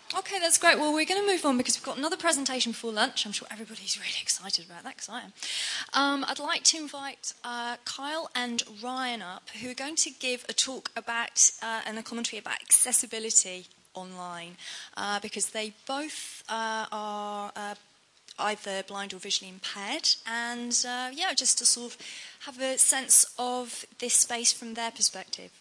Okay, that's great. Well, we're going to move on because we've got another presentation before lunch. I'm sure everybody's really excited about that, because I am. I'd like to invite Kyle and Ryan up, who are going to give a talk about and a commentary about accessibility online, because they both are either blind or visually impaired, and just to sort of have a sense of this space from their perspective.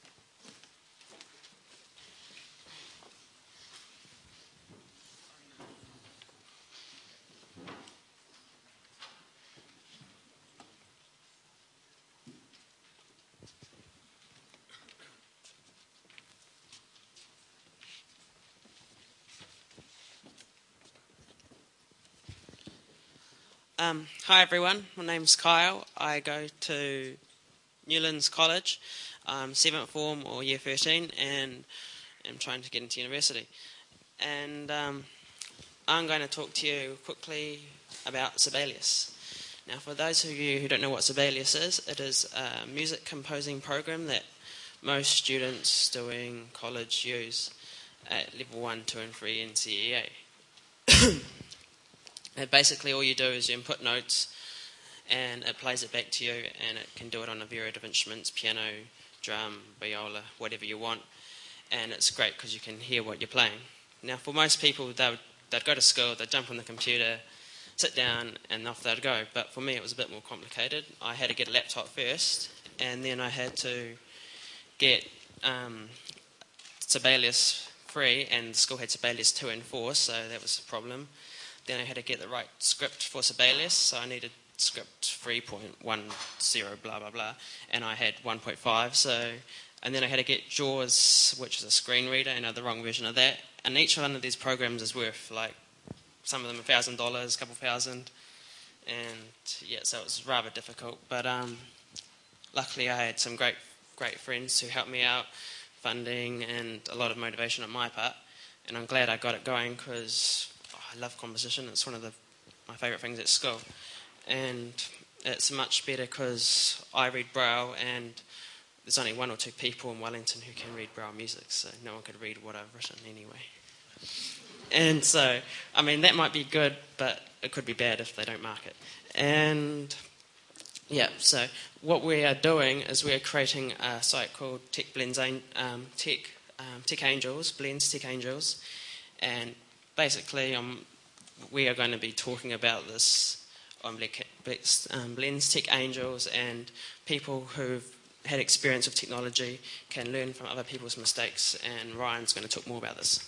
Hi everyone, my name's Kyle. I go to Newlands College, 7th form or year 13, and I'm trying to get into university. And I'm going to talk to you quickly about Sibelius. Now, for those of you who don't know what Sibelius is, it is a music composing program that most students doing college use at level 1, 2 and 3 in CEA. And basically all you do is you input notes and it plays it back to you, and it can do it on a variety of instruments: piano, drum, viola, whatever you want. And it's great because you can hear what you're playing. Now, for most people, they'd go to school, they'd jump on the computer, sit down, and off they'd go. But for me, it was a bit more complicated. I had to get a laptop first, and then I had to get Sibelius free, and the school had Sibelius 2 and 4, so that was a problem. Then I had to get the right script for Sibelius, so I needed script 3.10 blah blah blah, and I had 1.5, and then I had to get JAWS, which is a screen reader, and the wrong version of that. And each one of these programs is worth, like, some of them $1,000, a couple thousand, and yeah, so it was rather difficult. But luckily I had some great friends who helped me out, funding and a lot of motivation on my part, and I'm glad I got it going because I love composition. It's one of my favourite things at school, and it's much better because I read Braille, and there's only 1 or 2 people in Wellington who can read Braille music, so no one could read what I've written anyway. And so, I mean, that might be good, but it could be bad if they don't mark it. And yeah, so what we are doing is we're creating a site called Tech Angels, Blends Tech Angels, and basically we are going to be talking about this on Blends Tech Angels, and people who've had experience with technology can learn from other people's mistakes, and Ryan's going to talk more about this.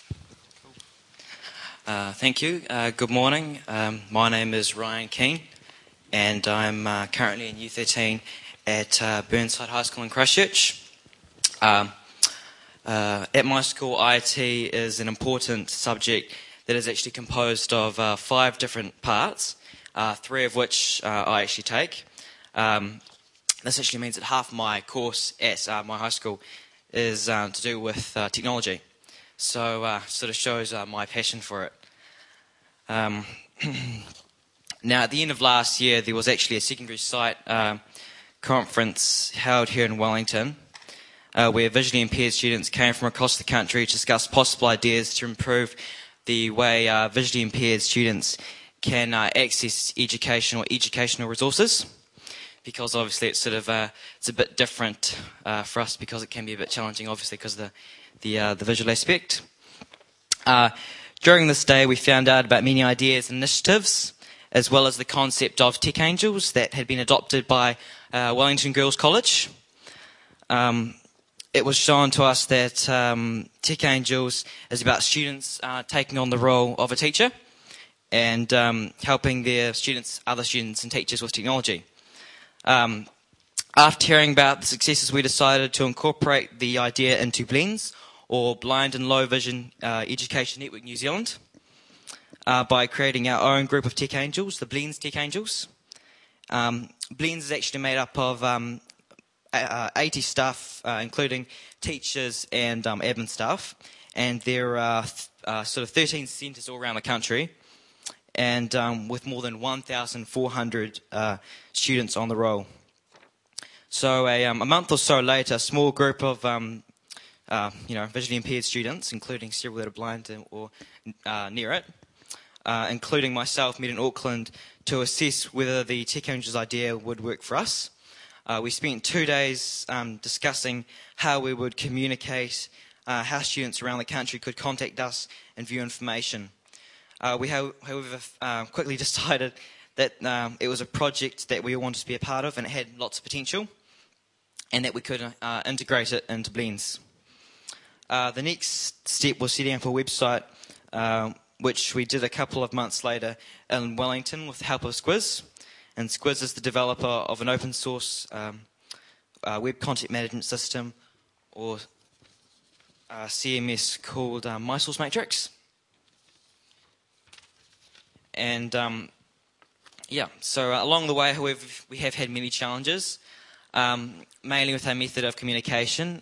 Thank you. Good morning. My name is Ryan Keane, and I'm currently in Year 13 at Burnside High School in Christchurch. At my school, IT is an important subject that is actually composed of 5 different parts, 3 of which I actually take. This actually means that half my course at my high school is to do with technology. So sort of shows my passion for it. Now, at the end of last year, there was actually a secondary site conference held here in Wellington, where visually impaired students came from across the country to discuss possible ideas to improve the way visually impaired students can access educational resources, because obviously it's sort of it's a bit different for us, because it can be a bit challenging, obviously, because of the visual aspect. During this day, we found out about many ideas and initiatives, as well as the concept of Tech Angels that had been adopted by Wellington Girls College. It was shown to us that Tech Angels is about students taking on the role of a teacher and helping their students, other students and teachers with technology. After hearing about the successes, we decided to incorporate the idea into Blends, or Blind and Low Vision Education Network New Zealand, by creating our own group of Tech Angels, the Blends Tech Angels. Blends is actually made up of 80 staff, including teachers and admin staff, and there are sort of 13 centres all around the country, and with more than 1,400 students on the roll. So a month or so later, a small group of visually impaired students, including several that are blind or near it, including myself, met in Auckland to assess whether the Tech Angels idea would work for us. We spent 2 days discussing how we would communicate, how students around the country could contact us and view information. We, however, quickly decided that it was a project that we all wanted to be a part of and it had lots of potential, and that we could integrate it into Blends. The next step was setting up a website, which we did a couple of months later in Wellington with the help of Squiz. And Squiz is the developer of an open source web content management system, or CMS, called MySource Matrix. And so along the way, however, we have had many challenges, mainly with our method of communication.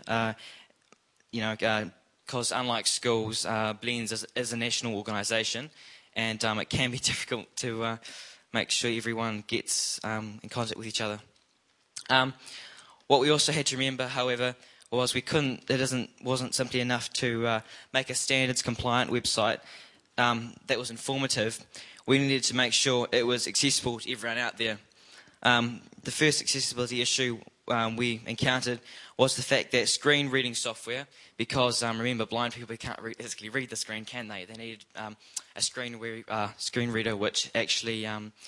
Because unlike schools, Blends is a national organisation, and it can be difficult to make sure everyone gets in contact with each other. What we also had to remember, however, was it wasn't simply enough to make a standards compliant website that was informative. We needed to make sure it was accessible to everyone out there. The first accessibility issue we encountered was the fact that screen reading software, because remember, blind people can't physically read the screen, can they? They needed a screen reader which actually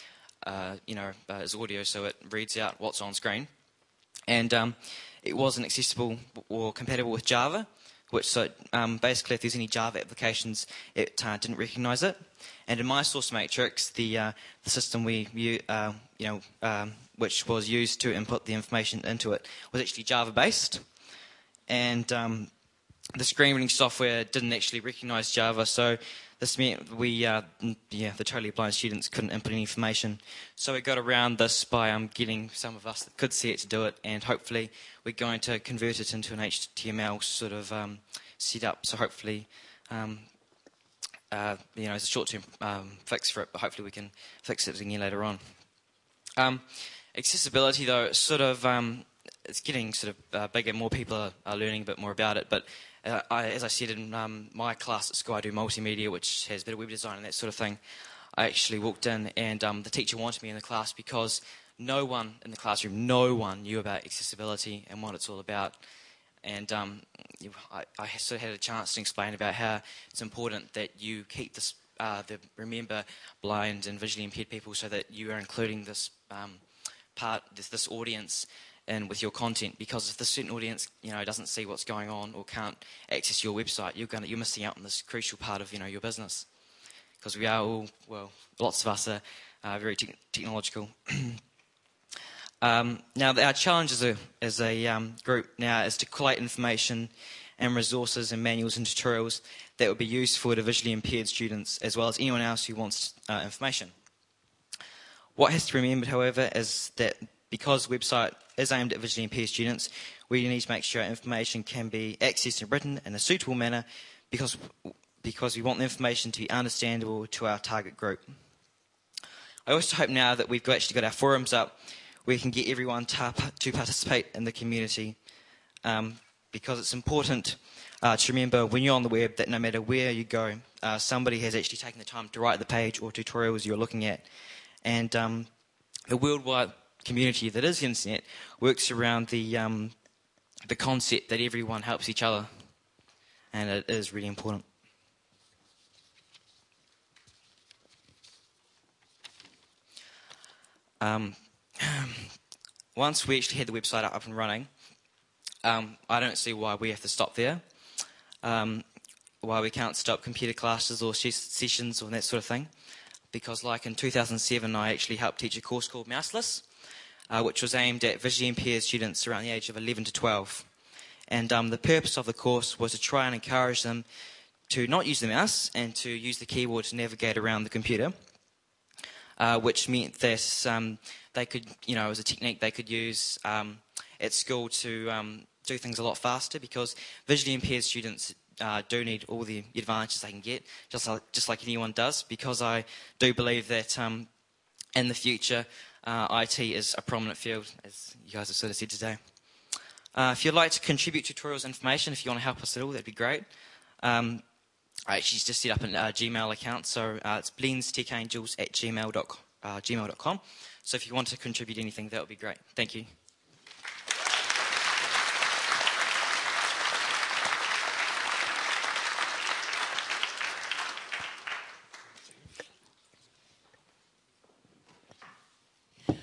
is audio, so it reads out what's on screen. And it wasn't accessible or compatible with Java, basically if there's any Java applications, it didn't recognise it. And in MySource Matrix, the system which was used to input the information into it, was actually Java-based. And the screen reading software didn't actually recognise Java, so this meant the totally blind students couldn't input any information. So we got around this by getting some of us that could see it to do it, and hopefully we're going to convert it into an HTML sort of setup. So hopefully, it's a short-term fix for it, but hopefully we can fix it again later on. Accessibility, though, it's getting sort of bigger. More people are learning a bit more about it. But as I said in my class at school, I do multimedia, which has a bit of web design and that sort of thing. I actually walked in, and the teacher wanted me in the class because no one in the classroom, knew about accessibility and what it's all about. And I sort of had a chance to explain about how it's important that you keep this, remember blind and visually impaired people, so that you are including this this audience in with your content. Because if this certain audience, doesn't see what's going on or can't access your website, you're missing out on this crucial part of your business. Because we are all, lots of us are very technological. Now, our challenge as a group now is to collate information and resources and manuals and tutorials that would be useful to visually impaired students, as well as anyone else who wants information. What has to be remembered, however, is that because the website is aimed at visually impaired students, we need to make sure our information can be accessed and written in a suitable manner, because we want the information to be understandable to our target group. I also hope now that we've actually got our forums up, we can get everyone to participate in the community, because it's important to remember when you're on the web that no matter where you go, somebody has actually taken the time to write the page or tutorials you're looking at. And the worldwide community that is the internet works around the concept that everyone helps each other, and it is really important. Once we actually had the website up and running, I don't see why we have to stop there, why we can't stop computer classes or sessions or that sort of thing. Because like in 2007, I actually helped teach a course called Mouseless, which was aimed at visually impaired students around the age of 11 to 12. And the purpose of the course was to try and encourage them to not use the mouse and to use the keyboard to navigate around the computer, which meant that they could, as a technique they could use at school to do things a lot faster, because visually impaired students do need all the advantages they can get, just like anyone does, because I do believe that in the future IT is a prominent field, as you guys have sort of said today. If you'd like to contribute tutorials information, if you want to help us at all, that'd be great. I actually just set up a Gmail account, so it's blendstechangels@gmail.com. So if you want to contribute anything, that would be great. Thank you.